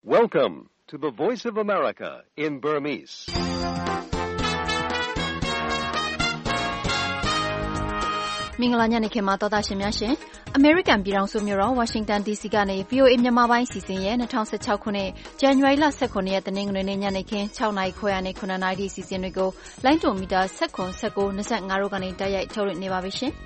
Welcome to the Voice of America in Burmese. ။မင်္ဂလာညနေခင်းပါသောသားရှင်များရှင်။ American ပြည်ထောင်စုမြို့တော် Washington DC ကနေ VOA မြန်မာပိုင်းစီစဉ်ရဲ့2016ခုနှစ် January လ19ရက်တနင်္ဂနွေနေ့ညနေခင်း6နာရီခွဲကနေ9နာရီစီစဉ်တွေကိုလိုင်းတွန်မီတာ19 19 25တို့ကနေတိုက်ရိုက်ထုတ်လွှင့်နေပါပြီရှင်။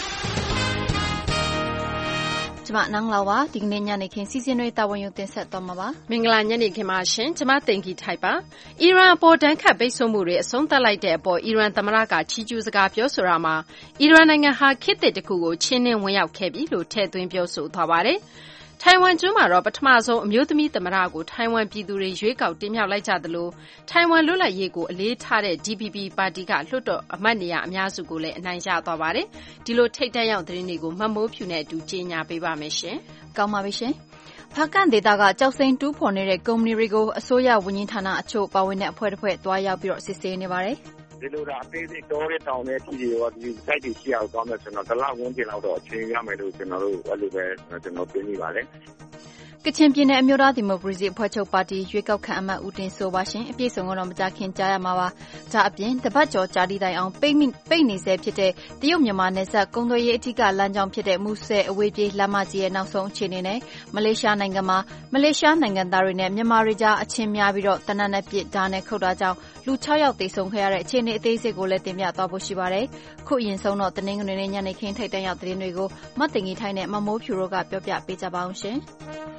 ကျမနန်းလာပါဒီကနေ့ညနေခင်းစီစဉ်တွေတာဝန်ယူတင်ဆက်သွားမှာပါမင်္ဂလာညနေခင်းပါရှင်ကျမတင်ကြီးထိုက်ပါအီရန်အပေါ်တန်းခတ်ပိတ်ဆို့မှုတွေအဆုံးသတ်လိုက်တဲ့အပေါ်အီရန်သမ္မတကချီးကျူးစကားပြောဆိုတာမှာအီရန်နိုင်ငံဟာခေတ်သစ်တစ်ခုကိုချင်းနှင်းဝင်ရောက်ခဲ့ပြီလို့ထည့်သွင်းပြောဆိုသွားပါတယ်ထိုင်ဝမ်ကျွန်းမှာတော့ပထမဆုံးအမျိုးသမီးသမ္မတကိုထိုင်ဝမ်ပြည်သူတွေရွေးကောက်တင်မြှောက်လိုက်ကြသလိုထိုင်ဝမ်လွတ်လပ်ရေးကိုအလေးထားတဲ့ DPP ပါတီကလွှတ်တော်အမတ်နေရာအများစုကိုလည်းအနိုင်ရသွားပါတယ်။ဒီလိုထိပ်တန်းရောက်သတင်းတွေကိုမှတ်မိုးဖြူနဲ့အတူကြေညာပေးပါမယ်ရှင်။ကောင်းပါပြီရှင်။ဖာကန်ဒေတာကကြောက်စိမ်းတူးဖော်နေတဲ့ကုမ္ပဏီတွေကိုအစိုးရဝန်ကြီးဌာနအချို့ပါဝင်တဲ့အဖွဲ့တစ်ဖွဲ့တွားရောက်ပြီးတော့စစ်ဆေးနေပါတယ်။ဒီလိုဒါအသေးစိတ်တောတဲ့တောင်တဲ့အထိတွေရောဒီ site တွေရှိအောင်သွားမယ်ဆိုတော့တစ်လဝန်းကျင်လောက်တော့အချိန်ရမယ်လို့ကျွန်တော်တို့အဲ့လိုပဲကျွန်တော်ပြောမိပါတယ်ကချင်ပြည်နယ်အမျိုးသားဒီမိုကရေစီအဖွဲ့ချုပ်ပါတီရွေးကောက်ခံအမတ်ဦးတင်ဆိုပါရှင်အပြည့်စုံကတော့မကြခင်ကြားရမှာပါ။ဒါအပြင်တပတ်ကျော်ကြာတိတိုင်အောင်ပိတ်နေဆဲဖြစ်တဲ့တရုတ်မြန်မာနယ်စပ်ကုန်သွယ်ရေးအထူးလမ်းကြောင်းဖြစ်တဲ့မူဆယ်အဝေးပြေးလမ်းမကြီးရဲ့နောက်ဆုံးအခြေအနေနဲ့မလေးရှားနိုင်ငံမှာမလေးရှားနိုင်ငံသားတွေနဲ့မြန်မာတွေကြားအချင်းများပြီးတော့တနက်နဲ့ပြစ်ဓာတ်နဲ့ခုတ်တာကြောင့်လူ6ယောက်သေဆုံးခဲ့ရတဲ့အခြေအနေအသေးစိတ်ကိုလည်းတင်ပြသွားဖို့ရှိပါတယ်။ခုအရင်ဆုံးတော့တနင်္ဂနွေနေ့ညနေခင်းထိပ်တန်းရောက်သတင်းတွေကိုမတ်တင်ကြီးထိုင်းနဲ့မမိုးဖြူတို့ကပြောပြပေးကြပါအောင်ရှင်။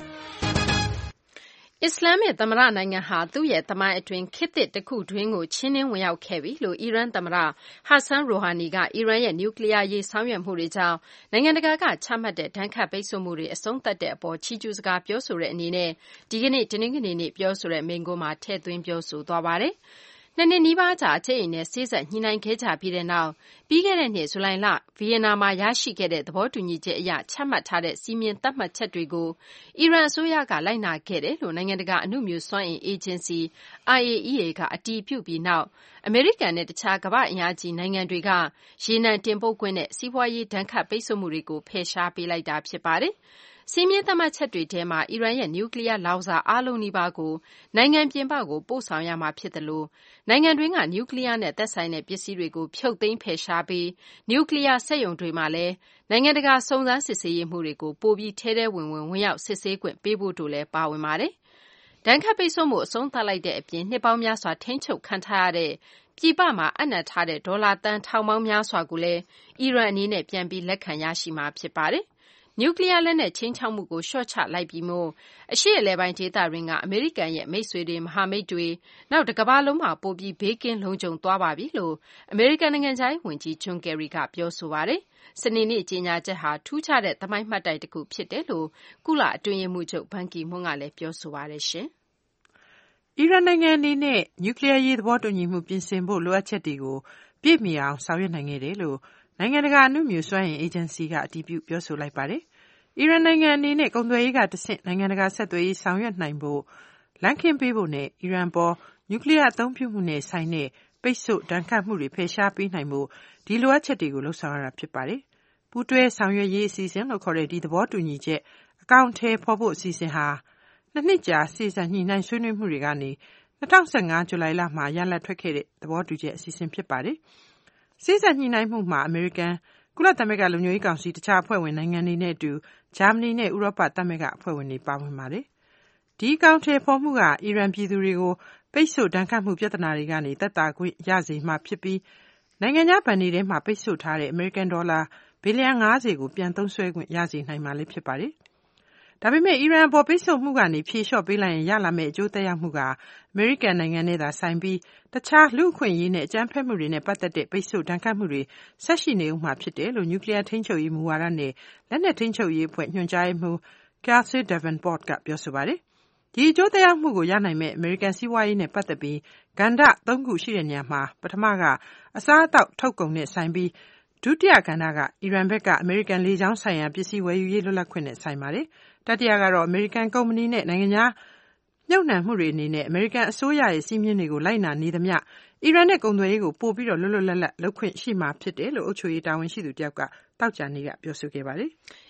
အစ္စလာမ်သမ္မတနိုင်ငံဟာသူ့ရဲ့သမိုင်းအတွင်းခေတ်သစ်တစ်ခုတွင်းကိုချင်းနှင်းဝင်ရောက်ခဲ့ပြီလို့အီရန်သမ္မတဟာဆန်ရိုဟာနီကအီရန်ရဲ့နျူကလ িয়ার ရေးဆောင်ရွက်မှုတွေကြောင့်နိုင်ငံတကာကချမှတ်တဲ့ဒဏ်ခတ်ပိတ်ဆို့မှုတွေအဆုံးသတ်တဲ့အပေါ်ချီးကျူးစကားပြောဆိုတဲ့အနေနဲ့ဒီကနေ့တနင်္ဂနွေနေ့ပြောဆိုတဲ့မိန့်ခွန်းမှာထည့်သွင်းပြောဆိုသွားပါတယ်။နှစ်နှစ်နီးပါးကြာအကျိတ်အနယ်စေ့စပ်ညှိနှိုင်းခဲ့ကြပြီးတဲ့နောက်ပြီးခဲ့တဲ့နှစ်ဇူလိုင်လဗီယက်နာမှာရရှိခဲ့တဲ့သဘောတူညီချက်အရချမှတ်ထားတဲ့စီမင်းသတ်မှတ်ချက်တွေကိုအီရန်အစိုးရကလိုက်နာခဲ့တယ်လို့နိုင်ငံတကာအနုမြူစွမ်းအင်အေဂျင်စီ IAEA ကအတည်ပြုပြီးနောက်အမေရိကန်နဲ့တခြားကမ္ဘာ့အင်အားကြီးနိုင်ငံတွေကရေနံတင်ပို့ခွင့်နဲ့စီးပွားရေးဒဏ်ခတ်ပိတ်ဆို့မှုတွေကိုဖယ်ရှားပေးလိုက်တာဖြစ်ပါတယ်။စီးမြင့်သတ်မှတ်ချက်တွေထဲမှာအီရန်ရဲ့နျူကလ িয়ার လောင်စာအားလုံးနီးပါးကိုနိုင်ငံပြင်ပကိုပို့ဆောင်ရမှာဖြစ်တယ်လို့နိုင်ငံတွင်းကနျူကလ িয়ার နဲ့သက်ဆိုင်တဲ့ပစ္စည်းတွေကိုဖြုတ်သိမ်းဖယ်ရှားပြီးနျူကလ িয়ার စက်ရုံတွေမှာလည်းနိုင်ငံတကာစုံစမ်းစစ်ဆေးရေးမှုတွေကိုပိုပြီးထဲထဲဝင်ရောက်စစ်ဆေးခွင့်ပေးဖို့တို့လည်းပါဝင်ပါတယ်။ဒဏ်ခတ်ပိတ်ဆို့မှုအဆုံးသတ်လိုက်တဲ့အပြင်နှစ်ပေါင်းများစွာထိန်းချုပ်ခံထားရတဲ့ပြည်ပမှာအပ်နှံထားတဲ့ဒေါ်လာသန်းထောင်ပေါင်းများစွာကိုလည်းအီရန်အနေနဲ့ပြန်ပြီးလက်ခံရရှိမှာဖြစ်ပါတယ်။နျူကလ িয়ার လက်နက်ချင်းချောက်မှုကိုလျှော့ချလိုက်ပြီးမို့အရှေ့အလယ်ပိုင်းဒေသတွင်းကအမေရိကန်ရဲ့မိတ်ဆွေတွေမဟာမိတ်တွေနောက်တစ်ကမ္ဘာလုံးမှာပိုပြီးဘေးကင်းလုံခြုံသွားပါပြီလို့အမေရိကန်နိုင်ငံခြားရေးဝန်ကြီးဂျွန်ကယ်ရီကပြောဆိုပါတယ်။စနေနေ့ကြေညာချက်ဟာထူးခြားတဲ့သမိုင်းမှတ်တိုင်တစ်ခုဖြစ်တယ်လို့ကုလအတွင်းရေးမှူးချုပ်ဘန်ကီမွန်းကလည်းပြောဆိုပါတယ်ရှင်။အီရန်နိုင်ငံအနေနဲ့နျူကလ িয়ার ရေးသဘောတူညီမှုပြင်ဆင်ဖို့လိုအပ်ချက်တွေကိုပြည့်မီအောင်ဆောင်ရွက်နိုင်ခဲ့တယ်လို့နိုင်ငံတကာအနုမြူစွမ်းအင်အေဂျင်စီကအတည်ပြုပြောဆိုလိုက်ပါတယ်။အီရန်နိုင်ငံအနေနဲ့ကုန်သွယ်ရေးကတဆင့်နိုင်ငံတကာဆက်သွယ်ရေးဆောင်ရွက်နိုင်ဖို့လမ်းခင်းပေးဖို့နဲ့အီရန်ပေါ်နျူကလ িয়ার အသုံးပြုမှုနဲ့ဆိုင်တဲ့ပိတ်ဆို့ဒဏ်ခတ်မှုတွေဖယ်ရှားပေးနိုင်ဖို့ဒီလိုအပ်ချက်တွေကိုလှုံ့ဆော်ရတာဖြစ်ပါတယ်။ပူးတွဲဆောင်ရွက်ရေးအစီအစဉ်လို့ခေါ်တဲ့ဒီသဘောတူညီချက်အကောင့်ထဲပေါ်ဖို့အစီအစဉ်ဟာနှစ်နှစ်ကြာစေ့စပ်ညှိနှိုင်းဆွေးနွေးမှုတွေကနေ2015ဇူလိုင်လမှာရလဒ်ထွက်ခဲ့တဲ့သဘောတူချက်အစီအစဉ်ဖြစ်ပါတယ်။စေ့စပ်ညှိနှိုင်းမှုမှာအမေရိကန်ကုလသမဂ္ဂလုံခြုံရေးကောင်စီတခြားအဖွဲ့ဝင်နိုင်ငံတွေနဲ့အတူဂျာမနီနဲ့ဥရောပသမဂ္ဂအဖွဲ့ဝင်တွေပါဝင်ပါတယ်။ဒီအကောင့်ထဲပေါ်မှုကအီရန်ပြည်သူတွေကိုပိတ်ဆို့ဒဏ်ခတ်မှုပြဿနာတွေကနေသက်သာခွင့်ရစေမှာဖြစ်ပြီးနိုင်ငံခြားဘဏ်တွေထဲမှာပိတ်ဆို့ထားတဲ့အမေရိကန်ဒေါ်လာဘီလီယံ90ကိုပြန်သုံးစွဲခွင့်ရစေနိုင်မှာလည်းဖြစ်ပါတယ်။ဒါပေမဲ့အီရန်ပေါ်ပိတ်ဆို့မှုကနေဖြေလျှော့ပေးလိုက်ရင်ရလာမယ့်အကျိုးသက်ရောက်မှုကအမေရိကန်နိုင်ငံနဲ့သာဆိုင်ပြီးတခြားလူ့အခွင့်အရေးနဲ့အကြမ်းဖက်မှုတွေနဲ့ပတ်သက်တဲ့ပိတ်ဆို့ဒဏ်ခတ်မှုတွေဆက်ရှိနေဦးမှာဖြစ်တယ်လို့နျူကလ িয়ার ထိန်းချုပ်ရေးမူဝါဒနဲ့လက်နက်ထိန်းချုပ်ရေးအဖွဲ့ညွှန်ကြားရေးမှူး Kelsey Davenport ကပြောဆိုပါတယ်။ဒီအကျိုးသက်ရောက်မှုကိုရနိုင်မဲ့အမေရိကန်စီးပွားရေးနဲ့ပတ်သက်ပြီးကဏ္ဍ3ခုရှိတဲ့နေရာမှာပထမကအစားအသောက်ထုတ်ကုန်နဲ့ဆိုင်ပြီးဒုတိယကဏ္ဍကအီရန်ဘက်ကအမေရိကန်လေကြောင်းဆိုင်ရာပစ္စည်းဝယ်ယူရေးလွတ်လပ်ခွင့်နဲ့ဆိုင်ပါတယ်။တတိယကတော့အမေရိကန်ကုမ္ပဏီနဲ့နိုင်ငံခြားမြုပ်နှံမှုတွေအနေနဲ့အမေရိကန်အစိုးရရဲ့စီးမြင်တွေကိုလိုက်နာနေသမျှအီရန်နဲ့ကုန်သွယ်ရေးကိုပို့ပြီးတော့လွတ်လွတ်လပ်လပ်လုပ်ခွင့်ရှိမှာဖြစ်တယ်လို့အုပ်ချုပ်ရေးတာဝန်ရှိသူတယောက်ကသောကြာနေ့ကပြောဆိုခဲ့ပါတယ်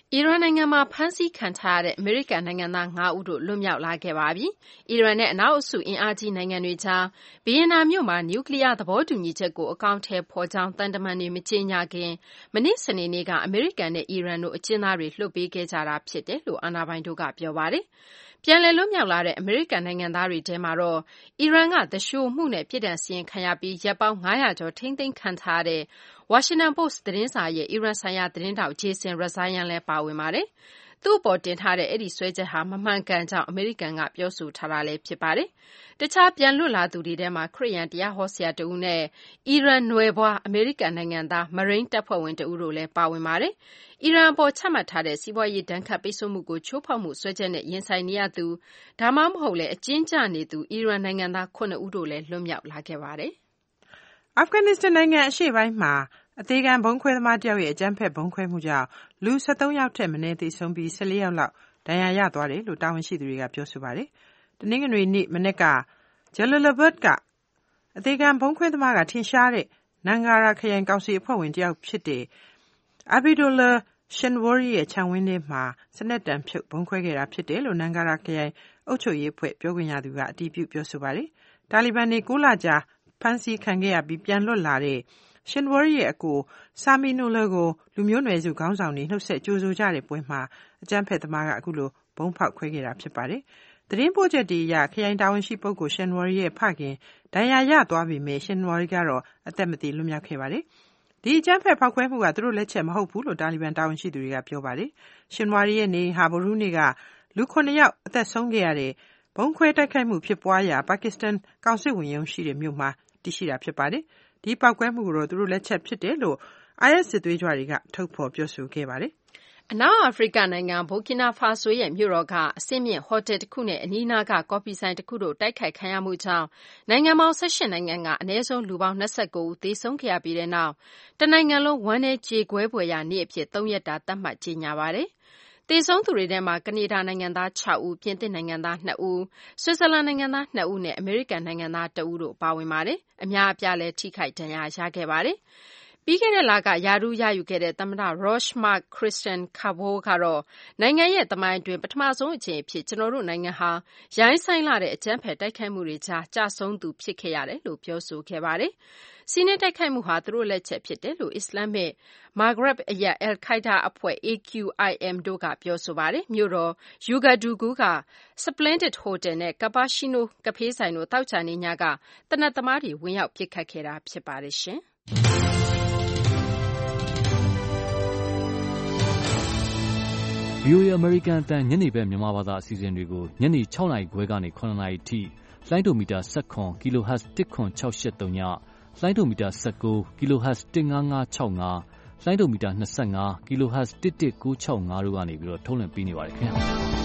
အီရန်နိုင်ငံမှာဖမ်းဆီးခံထားရတဲ့အမေရိကန်နိုင်ငံသား5ဦးတို့လွတ်မြောက်လာခဲ့ပါပြီ။အီရန်နဲ့အနောက်အစုအင်အားကြီးနိုင်ငံတွေကြားဗီယင်နာမြို့မှာနျူကလ িয়ার သဘောတူညီချက်ကိုအကောင်အထည်ဖော်ကြောင်းသံတမန်တွေမကြေညာခင်မနေ့စနေနေ့ကအမေရိကန်နဲ့အီရန်တို့အကျဉ်းသားတွေလွှတ်ပေးခဲ့ကြတာဖြစ်တယ်လို့အာဏာပိုင်တို့ကပြောပါတယ်။ပြန်လည်လွတ်မြောက်လာတဲ့အမေရိကန်နိုင်ငံသားတွေထဲမှာတော့အီရန်ကသူလျှိုမှုနဲ့ပြစ်ဒဏ်စီရင်ခံရပြီးရက်ပေါင်း900ကျော်ထိန်းသိမ်းခံထားရတဲ့ Washington Post သတင်းစာရဲ့အီရန်ဆိုင်ရာသတင်းတောက် Jason Rezaian လည်းပါဝင်ပါတယ်။သူ့အပေါ်တင်ထားတဲ့အဲ့ဒီစွဲချက်ဟာမမှန်ကန်ကြောင်းအမေရိကန်ကပြောဆိုထားတာလည်းဖြစ်ပါတယ်။တခြားပြန်လွတ်လာသူတွေထဲမှာခရစ်ယာန်တရားဟောဆရာတဦးနဲ့အီရန်နွယ်ဖွားအမေရိကန်နိုင်ငံသားမရိန်းတပ်ဖွဲ့ဝင်တဦးတို့လည်းပါဝင်ပါတယ်။အီရန်အပေါ်ချမှတ်ထားတဲ့စီးပွားရေးဒဏ်ခတ်ပိတ်ဆို့မှုကိုချိုးဖောက်မှုစွဲချက်နဲ့ရင်ဆိုင်နေရသူဒါမှမဟုတ်လည်းအကျဉ်းကျနေသူအီရန်နိုင်ငံသား9ဦးတို့လည်းလွတ်မြောက်လာခဲ့ပါတယ်။အာဖဂန်နစ္စတန်နိုင်ငံအရှေ့ပိုင်းမှာအသေးခံဘုံခွဲသမားတယောက်ရဲ့အကြမ်းဖက်ဘုံခွဲမှုကြောင့်လူ73ယောက်ထက်မနည်းသေဆုံးပြီး14ယောက်လောက်ဒဏ်ရာရသွားတယ်လို့တာဝန်ရှိသူတွေကပြောဆိုပါတယ်။တနင်္ဂနွေနေ့မနေ့ကဂျယ်လလဘတ်ကအသေးခံဘုံခွဲသမားကထင်ရှားတဲ့နန်ဂါရာခရိုင်ကောင်စီအဖွဲ့ဝင်တယောက်ဖြစ်တဲ့အာဘီဒူလာရှင်ဝရီရဲ့ခြံဝင်းထဲမှာစနက်တံဖြုတ်ဘုံခွဲခဲ့တာဖြစ်တယ်လို့နန်ဂါရာခရိုင်အုပ်ချုပ်ရေးအဖွဲ့ပြောခွင့်ရသူကအတည်ပြုပြောဆိုပါတယ်။တာလီဘန်တွေ9လကြာဖမ်းဆီးခံခဲ့ရပြီးပြန်လွတ်လာတဲ့ရှင်ဝရီရဲ့အကိုဆာမီနိုလာကိုလူမျိုးနွယ်စုခေါင်းဆောင်တွေနှုတ်ဆက်ကြိုဆိုကြတဲ့ပွဲမှာအကြမ်းဖက်သမားကအခုလိုဘုံဖောက်ခွဲခဲ့တာဖြစ်ပါတယ်။သတင်းပို့ချက်တွေအရခရိုင်တာဝန်ရှိပုဂ္ဂိုလ်ရှင်ဝရီရဲ့ဖခင်ဒဏ်ရာရသွားပြီမဲ့ရှင်ဝရီကတော့အသက်မသေလွတ်မြောက်ခဲ့ပါတယ်။ဒီအကြမ်းဖက်ဖောက်ခွဲမှုကသူတို့လက်ချက်မဟုတ်ဘူးလို့တာလီဘန်တာဝန်ရှိသူတွေကပြောပါတယ်။ရှင်ဝရီရဲ့နေဟာဗရူးနေ့ကလူ9ယောက်အသက်ဆုံးခဲ့ရတဲ့ဘုံခွဲတိုက်ခိုက်မှုဖြစ်ပွားရာပါကစ္စတန်ကောင်စစ်ဝင်ရုံးရှိတဲ့မြို့မှာတည်ရှိတာဖြစ်ပါတယ်။ဒီပောက်ကွဲမှုကိုတော့သူတို့လက်ချက်ဖြစ်တယ်လို့ IS စစ်သွေးကြွတွေကထုတ်ဖော်ပြောဆိုခဲ့ပါတယ်။အနောက်အာဖရိကနိုင်ငံဘိုကီနာဖာဆိုရဲ့မြို့တော်ကအဆင့်မြင့်ဟိုတယ်တစ်ခုနဲ့အနီးအနားကကော်ဖီဆိုင်တစ်ခုတို့တိုက်ခိုက်ခံရမှုကြောင့်နိုင်ငံပေါင်း18နိုင်ငံကအနည်းဆုံးလူပေါင်း29ဦးသေဆုံးခဲ့ရပြီးတဲ့နောက်တနိုင်ငံလုံးဝမ်းနည်းကြေကွဲဖွယ်ရာနေ့အဖြစ်3ရက်တာသတ်မှတ်ကြေညာပါတယ်။သေဆုံးသူတွေထဲမှာကနေဒါနိုင်ငံသား6ဦးပြင်သစ်နိုင်ငံသား2ဦးဆွစ်ဇာလန်နိုင်ငံသား2ဦးနဲ့အမေရိကန်နိုင်ငံသား1ဦးတို့ပါဝင်ပါတယ်။အများအပြားလည်းထိခိုက်ဒဏ်ရာရခဲ့ပါတယ်။ပြီးခဲ့တဲ့လကရာထူးရယူခဲ့တဲ့သမ္မတ Roch-Marc Christian Kabore ကတော့နိုင်ငံရဲ့သမိုင်းအတွင်းပထမဆုံးအကြိမ်အဖြစ်ကျွန်တော်တို့နိုင်ငံဟာရိုင်းဆိုင်လာတဲ့အကြမ်းဖက်တိုက်ခိုက်မှုတွေကြားကျဆုံးသူဖြစ်ခဲ့ရတယ်လို့ပြောဆိုခဲ့ပါတယ်။စီးနင်းတိုက်ခိုက်မှုဟာသူတို့လက်ချက်ဖြစ်တယ်လို့အစ္စလာမစ်မာဂရက်အရပ် Al-Qaeda အဖွဲ့ AQIM တို့ကပြောဆိုပါတယ်။မြို့တော် Ouagadougou က Splendid Hotel နဲ့ Cappuccino ကဖေးဆိုင်တို့သောကြာနေ့ညကသေနတ်သမားတွေဝင်ရောက်ပစ်ခတ်ခဲ့တာဖြစ်ပါတယ်ရှင်။ VOA American အတန်ညနေဘက်မြန်မာဘာသာအစီအစဉ်တွေကိုညနေ6နာရီခွဲကနေ9နာရီထိလိုင်းဒိုမီတာ17 kHz 10683ညလိုင်းဒိုမီတာ19 kHz 15565လိုင်းဒိုမီတာ25 kHz 11965တို့ကနေပြီးတော့ထုတ်လွှင့်ပေးနေပါတယ်ခင်ဗျာ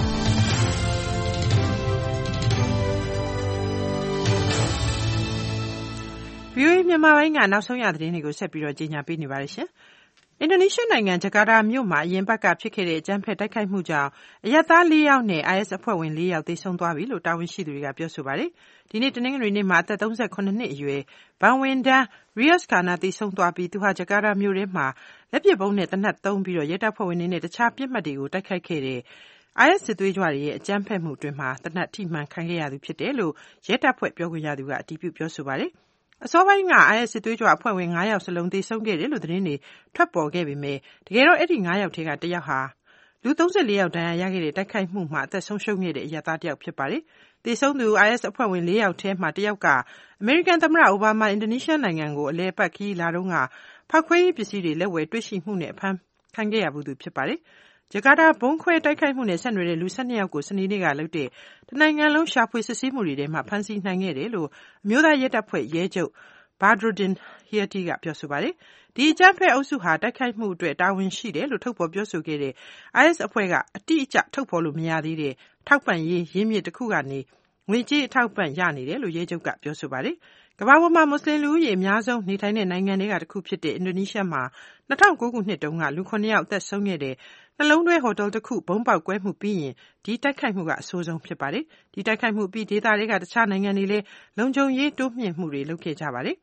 VOA မြန်မာပိုင်းကနောက်ဆုံးရသတင်းတွေကိုဆက်ပြီးတော့ကြေညာပေးနေပါတယ်ရှင်အင်ဒိုနီးရှားနိုင်ငံဂျကာတာမြို့မှာအရင်ဘက်ကဖြစ်ခဲ့တဲ့အကြမ်းဖက်တိုက်ခိုက်မှုကြောင့်အရပ်သား4ယောက်နဲ့ IS အဖွဲ့ဝင်4ယောက်သေဆုံးသွားပြီလို့တာဝန်ရှိသူတွေကပြောဆိုပါတယ်။ဒီနေ့တနင်္ဂနွေနေ့မှာအသက်38နှစ်အရွယ်ဘန်ဝင်ဒန်ရီယက်စ်ကာနာသေဆုံးသွားပြီးသူဟာဂျကာတာမြို့ထဲမှာလက်ပစ်ဗုံးနဲ့တနက်သုံးပြီးတော့ရဲတပ်ဖွဲ့ဝင်တွေနဲ့တခြားပြစ်မှတ်တွေကိုတိုက်ခိုက်ခဲ့တဲ့ IS စစ်သွေးကြွတွေရဲ့အကြမ်းဖက်မှုအတွင်းမှာတနက်ထိမှန်ခံခဲ့ရသူဖြစ်တယ်လို့ရဲတပ်ဖွဲ့ပြောခွင့်ရသူကအတည်ပြုပြောဆိုပါတယ်။အစောပိုင်းက IS စစ်သွေးကြွအဖွဲ့ဝင်9ယောက်စလုံးသေဆုံးခဲ့တယ်လို့သတင်းတွေထွက်ပေါ်ခဲ့ပေမဲ့တကယ်တော့အဲ့ဒီ9ယောက်ထဲကတယောက်ဟာလူ34ယောက်ဒဏ်ရာရခဲ့တဲ့တိုက်ခိုက်မှုမှာအသက်ဆုံးရှုံးခဲ့တဲ့အရပ်သားတယောက်ဖြစ်ပါတယ်။သေဆုံးသူ IS အဖွဲ့ဝင်4ယောက်ထဲမှာတယောက်ကအမေရိကန်သမ္မတအိုဘားမားအင်ဒိုနီးရှားနိုင်ငံကိုအလဲအပတ်ခရီးလာတုန်းကဖောက်ခွဲရေးပစ္စည်းတွေလက်ဝယ်တွေ့ရှိမှုနဲ့အဖမ်းခံခဲ့ရဘူးသူဖြစ်ပါတယ်။ဂျကာတာဘုံခွဲတိုက်ခိုက်မှုနဲ့ဆက်နွယ်တဲ့လူ12ယောက်ကိုစနေနေ့ကလုပ်တဲ့တနိုင်ငံလုံးရှာဖွေစစ်ဆေးမှုတွေထဲမှာဖမ်းဆီးနိုင်ခဲ့တယ်လို့အမျိုးသားရဲတပ်ဖွဲ့ရဲချုပ်Badruddin Hayati ကပြောဆိုပါတယ်။ဒီအကြမ်းဖက်အုပ်စုဟာတိုက်ခိုက်မှုအတွက်တာဝန်ရှိတယ်လို့ထုတ်ဖော်ပြောဆိုခဲ့တဲ့ IS အဖွဲ့ကအတိအကျထုတ်ဖော်လို့မရသေးတဲ့ထောက်ပံ့ရေးရင်းမြစ်တစ်ခုကနေငွေကြေးအထောက်ပံ့ရနေတယ်လို့ရဲချုပ်ကပြောဆိုပါတယ်။ကမ္ဘာပေါ်မှာမွတ်စလင်လူဦးရေအများဆုံးနေထိုင်တဲ့နိုင်ငံတွေကတစ်ခုဖြစ်တဲ့အင်ဒိုနီးရှားမှာ2009ခုနှစ်တုန်းကလူ9ယောက်အသက်ဆုံးခဲ့တဲ့နှလုံးတွဲဟိုတယ်တစ်ခုဘုံပေါက်ကွဲမှုပြီးရင်ဒီတိုက်ခိုက်မှုကအဆိုးဆုံးဖြစ်ပါတယ်။ဒီတိုက်ခိုက်မှုပြီးဒေသတွေကတခြားနိုင်ငံတွေလည်းလုံခြုံရေးတိုးမြှင့်မှုတွေလုပ်ခဲ့ကြပါတယ်။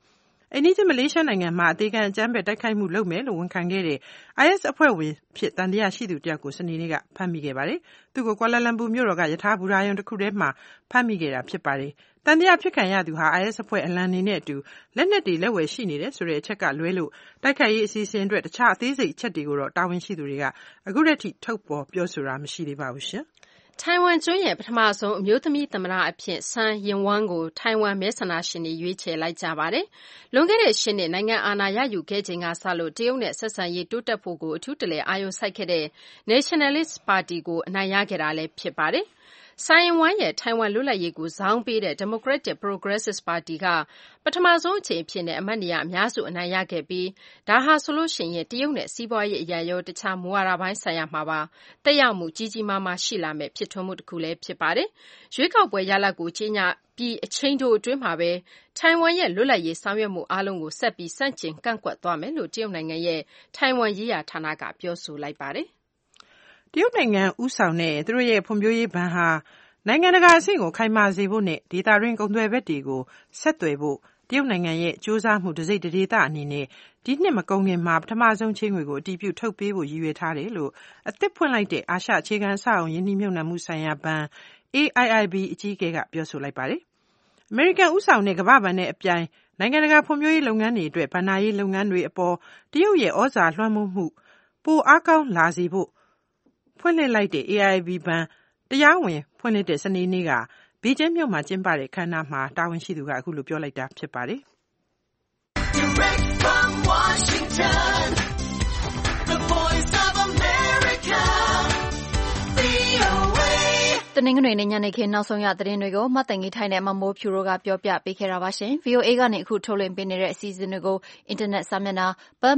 အိန္ဒိယမလေးရှားနိုင်ငံမှာအသေးခံအကြမ်းဖက်တိုက်ခိုက်မှုလုပ်မယ်လို့ဝန်ခံခဲ့တဲ့ IS အဖွဲ့ဝင်ဖြစ်တန်တရားရှိသူတယောက်ကိုစနေနေ့ကဖမ်းမိခဲ့ပါတယ်။သူကိုကွာလာလမ်ပူမြို့တော်ကယထာဘူရာယုံတစ်ခုထဲမှာဖမ်းမိခဲ့တာဖြစ်ပါတယ်။တန်တရားဖြစ်ခံရသူဟာ IS အဖွဲ့အလံနေနဲ့အတူလက်နက်တွေလက်ဝယ်ရှိနေတယ်ဆိုတဲ့အချက်ကလွဲလို့တိုက်ခိုက်ရေးအစီအစဉ်အတွက်တခြားအသေးစိတ်အချက်တွေကိုတော့တာဝန်ရှိသူတွေကအခုတည်းထိထုတ်ပေါ်ပြောဆိုတာမရှိသေးပါဘူးရှင်။ထိုင်ဝမ်ကျွန်းရဲ့ပထမဆုံးအမျိုးသမီးသမ္မတအဖြစ်ဆန်ယင်ဝမ်ကိုထိုင်ဝမ်မဲဆန္ဒရှင်တွေရွေးချယ်လိုက်ကြပါတယ်။လွန်ခဲ့တဲ့၈နှစ်နိုင်ငံအာဏာရယူခဲ့ချိန်ကစလို့တရုတ်နဲ့ဆက်ဆံရေးတိုးတက်ဖို့ကိုအထူးတလဲအာရုံစိုက်ခဲ့တဲ့ Nationalist Party ကိုအနိုင်ရခဲ့တာလည်းဖြစ်ပါတယ်။ဆိုင်ယင်ဝမ်ရဲ့ထိုင်ဝမ်လွတ်လပ်ရေးကိုဇောင်းပေးတဲ့ Democratic Progressive Party ကပထမဆုံးအချိန်အဖြစ်နဲ့အမတ်နေရာအများစုအနိုင်ရခဲ့ပြီးဒါဟာဆိုလို့ရှိရင်တရုတ်နဲ့စီးပွားရေးအရာရောတခြားမူဝါဒပိုင်းဆိုင်ရာမှာပါတက်ရောက်မှုကြီးကြီးမားမားရှိလာမဲ့ဖြစ်ထွန်းမှုတစ်ခုလည်းဖြစ်ပါတယ်။ရွေးကောက်ပွဲရလဒ်ကိုကြေညာပြီးအချိန်တိုအတွင်းမှာပဲထိုင်ဝမ်ရဲ့လွတ်လပ်ရေးဆောင်ရွက်မှုအားလုံးကိုဆက်ပြီးစန့်ကျင်ကန့်ကွက်သွားမယ်လို့တရုတ်နိုင်ငံရဲ့ထိုင်ဝမ်ရေးရာဌာနကပြောဆိုလိုက်ပါတယ်။တရုတ်နိုင်ငံဦးဆောင်တဲ့သူတို့ရဲ့ဖွံ့ဖြိုးရေးဘဏ်ဟာနိုင်ငံတကာအဆင့်ကိုခိုင်မာစေဖို့နဲ့ဒေသတွင်းကုန်သွယ်ဘက်တွေကိုဆက်သွယ်ဖို့တရုတ်နိုင်ငံရဲ့စ조사မှုတစိတ်တဒေသအနေနဲ့ဒီနှစ်မကုန်ခင်မှာပထမဆုံးချေးငွေကိုအတည်ပြုထုတ်ပေးဖို့ရည်ရွယ်ထားတယ်လို့အသစ်ဖွင့်လိုက်တဲ့အာရှအခြေခံအဆောက်အအုံယင်းနှိမ့်မြုပ်နှံမှုဆိုင်ရာဘဏ် AIIB အကြီးအကဲကပြောဆိုလိုက်ပါတယ်။ အမေရိကန်ဦးဆောင်တဲ့ကမ္ဘာ့ဘဏ်နဲ့အပြိုင်နိုင်ငံတကာဖွံ့ဖြိုးရေးလုပ်ငန်းတွေအတွက်ဘဏ္ဍာရေးလုပ်ငန်းတွေအပေါ်တရုတ်ရဲ့ဩဇာလွှမ်းမိုးမှုပိုအားကောင်းလာစေဖို့ဖွင့်လှစ်လိုက်တဲ့ AIIB ဘဏ်တရားဝင်ဖွင့်လှစ်တဲ့စနေနေ့ကဘေကျင်းမြို့မှာကျင်းပတဲ့အခမ်းအနားမှာတာဝန်ရှိသူကအခုလိုပြောလိုက်တာဖြစ်ပါတယ်။ Direct from Washington, the Voice of America, VOA တနင်္ဂနွေနေ့ညနေခင်းနောက်ဆုံးရသတင်းတွေကိုမှတ်တမ်းကြီးထိုင်တဲ့မမိုးဖြူတို့ကပြောပြပေးခဲ့တာပါရှင်။ VOA ကနေအခုထုတ်လွှင့်ပေးနေတဲ့အစီအစဉ်တွေကိုအင်တာနက်စာမျက်နှာ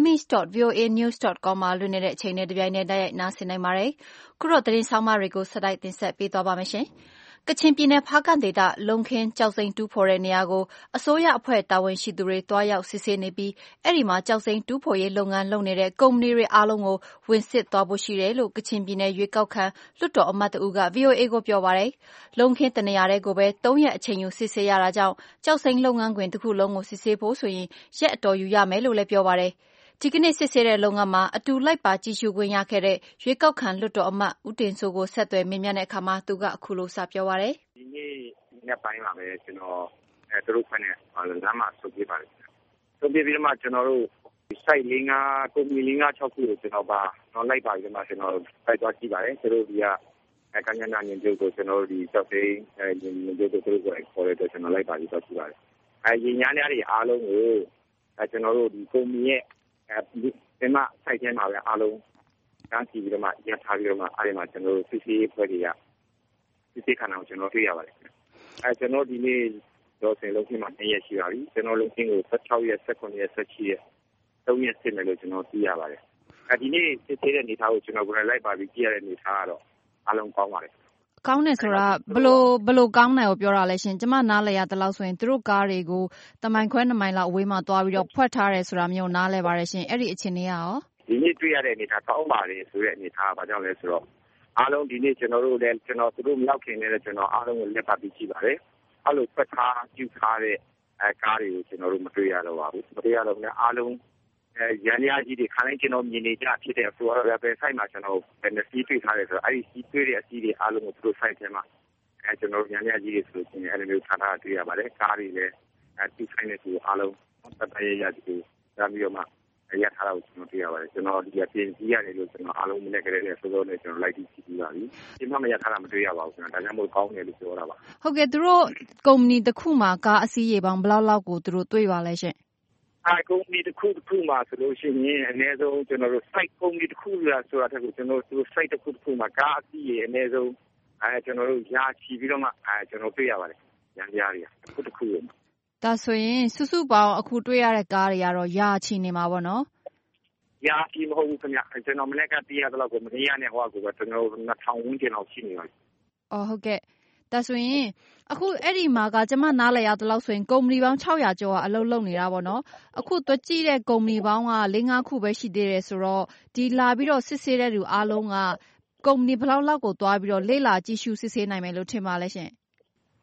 burmese.voanews.com မှာလွှင့်နေတဲ့အချိန်နဲ့တပြိုင်နက်တိုက်ရိုက်နားဆင်နိုင်ပါတယ်။ခုတော့သတင်းဆောင်မတွေကိုဆက်တိုက်တင်ဆက်ပေးသွားပါမယ်ရှင်။ကချင်ပြည်နယ်ဖားကန့်ဒေသလုံခင်းကျောက်စိမ်းတူးဖော်တဲ့နေရာကိုအစိုးရအဖွဲ့တာဝန်ရှိသူတွေတွားရောက်စစ်ဆေးနေပြီးအဲ့ဒီမှာကျောက်စိမ်းတူးဖော်ရေးလုပ်ငန်းလုပ်နေတဲ့ကုမ္ပဏီတွေအားလုံးကိုဝင်စစ်သွားဖို့ရှိတယ်လို့ကချင်ပြည်နယ်ရွေးကောက်ခံလွှတ်တော်အမတ်တဦးက VOA ကိုပြောပါတယ်။လုံခင်းတနေရာတဲ့ကိုပဲ3ရက်အချိန်ယူစစ်ဆေးရတာကြောင့်ကျောက်စိမ်းလုပ်ငန်းခွင်တစ်ခုလုံးကိုစစ်ဆေးဖို့ဆိုရင်ရက်အတော်ယူရမယ်လို့လည်းပြောပါတယ်။ဒီကနေ့စစ်ဆေးတဲ့လုပ်ငန်းမှာအတူလိုက်ပါကြည့်ရှုခွင့်ရခဲ့တဲ့ရွေးကောက်ခံလွှတ်တော်အမတ်ဦးတင်စိုးကိုဆက်သွယ်မေးမြန်းတဲ့အခါမှာသူကအခုလိုစပြောပါတယ်။ဒီနေ့နေ့ပိုင်းမှာပဲကျွန်တော်သူတို့ခွင့်နဲ့လမ်းမှာဆုပ်ပြပါတယ်။ဆုပ်ပြပြီးတော့မှကျွန်တော်တို့ site 5ကုမ္ပဏီ5-6ခုကိုကျွန်တော်လိုက်ပါပြီးတော့မှကျွန်တော်တိုက်သွားကြည့်ပါတယ်။သူတို့ဒီကကညနာညင်ကျုပ်ကိုကျွန်တော်တို့ဒီကျောက်စိမ်းညင်ကျုပ်ကိုသူတို့ကိုခေါ်ရတဲ့ကျွန်တော်လိုက်ပါပြီးတော့ကြည့်ပါတယ်။ရင်ညာများတွေအားလုံးကိုကျွန်တော်တို့ဒီကုမ္ပဏီရဲ့ဒီမှာ site ထဲမှာပဲအားလုံးတန်းစီပြီးတော့မှရထားပြီးတော့မှအဲဒီမှာကျွန်တော်တို့စစ်ဆေးဖွဲ့တွေကစစ်ဆေးခန်းအောင်ကျွန်တော်တွေ့ရပါတယ်ကျွန်တော်ဒီနေ့တော့ဆယ်လုံးချင်းမှာ2ရက်ရှိပါပြီကျွန်တော်လုံးချင်းကို16ရက်18ရက်17ရက်3ရက်စစ်မယ်လို့ကျွန်တော်သိရပါတယ်ဒီနေ့စစ်ဆေးတဲ့နေသားကိုကျွန်တော်ကိုယ်လိုက်ပါပြီးကြည့်ရတဲ့နေသားကတော့အားလုံးကောင်းပါတယ်ကောင်းတယ်ဆိုတာဘလို့ကောင်းတယ်ကိုပြောတာလဲရှင်ကျမနားလဲရတဲ့လောက်ဆိုရင်သူတို့ကားတွေကိုတမိုင်ခွဲ2မိုင်လောက်အဝေးမှာသွားပြီးတော့ဖွက်ထားတယ်ဆိုတာမျိုးနားလဲပါတယ်ရှင်အဲ့ဒီအခြေအနေရောဒီနေ့တွေ့ရတဲ့အနေသားကောင်းပါတယ်ဆိုတဲ့အနေသားကဘာကြောင့်လဲဆိုတော့အားလုံးဒီနေ့ကျွန်တော်တို့လည်းကျွန်တော်သူတို့မရောက်ခင်နဲ့ကျွန်တော်အားလုံးကိုလက်ပါပြီးကြည့်ပါတယ်အဲ့လိုဖွက်ထားပြုထားတဲ့ကားတွေကိုကျွန်တော်တို့မတွေ့ရတော့ပါဘူးမတွေ့ရတော့လည်းအားလုံးရန်ရာကြီးတွေခါတိုင်းကျွန်တော်မြင်နေကြဖြစ်တဲ့ဆိုတော့ပဲ site မှာကျွန်တော်ဘယ်နှစီးတွေ့ထားတယ်ဆိုတော့အဲ့ဒီစီးတွေ့တဲ့အစီးတွေအားလုံးကိုသူတို့ site ထဲမှာကျွန်တော်ရန်ရာကြီးတွေဆိုရင်အဲ့လိုမျိုးထားတာတွေ့ရပါတယ်ကားတွေလည်းသူ site နဲ့သူအားလုံးပတ်သက်ရတူဒါပြီးတော့မှရထားတာကိုကျွန်တော်တွေ့ရပါတယ်ကျွန်တော်ဒီအပြင်ကြီးရတယ်လို့ကျွန်တော်အားလုံးမနေ့ကလေးနဲ့ဆိုတော့လည်းကျွန်တော်လိုက်ကြည့်ပြီးပါပြီဒီမှာမရထားတာမတွေ့ရပါဘူးကျွန်တော်ဒါကြောင့်မို့ကောင်းတယ်လို့ပြောတာပါဟုတ်ကဲ့သူတို့ကုမ္ပဏီတစ်ခုမှာကားအစီးရေပေါင်းဘယ်လောက်ကိုသူတို့တွေ့ပါလဲရှင်ကုမ္ပဏီတစ်ခုမှာဆိုလို့ရှိရင်အနည်းဆုံးကျွန်တော်တို့ site ကုမ္ပဏီတစ်ခုဆိုတာတက်ကိုကျွန်တော်တို့ site တစ်ခုမှာကားအစီးရေအနည်းဆုံးကျွန်တော်တို့ရာချီပြီးတော့မှကျွန်တော်တွေ့ရပါတယ်ရန်ကြားတွေကတစ်ခုမှာဒါဆိုရင်စုစုပေါင်းအခုတွေ့ရတဲ့ကားတွေကတော့ရာချီနေမှာပေါ့နော်ရာချီမဟုတ်ဘူးခင်ဗျကျွန်တော်မနေ့ကတည်းကတော့ကိုမနေ့ကနဲ့ဟိုကကိုကျွန်တော်2000ဝန်းကျင်လောက်ရှိနေပါပြီဟုတ်ကဲ့ဒါဆိုရင်အခုအဲ့ဒီမှာကကျမနားလည်ရတဲ့လောက်ဆိုရင်ကုမ္ပဏီပေါင်း600ကျော်ကအလုပ်လုပ်နေတာပေါ့နော်အခုတွက်ကြည့်တဲ့ကုမ္ပဏီပေါင်းက 4-5 ခုပဲရှိသေးတယ်ဆိုတော့ဒီလာပြီးတော့စစ်ဆေးတဲ့လူအားလုံးကကုမ္ပဏီဘယ်လောက်ကိုသွားပြီးတော့လေ့လာကြည့်ရှုစစ်ဆေးနိုင်မယ်လို့ထင်ပါလဲရှင်ဟု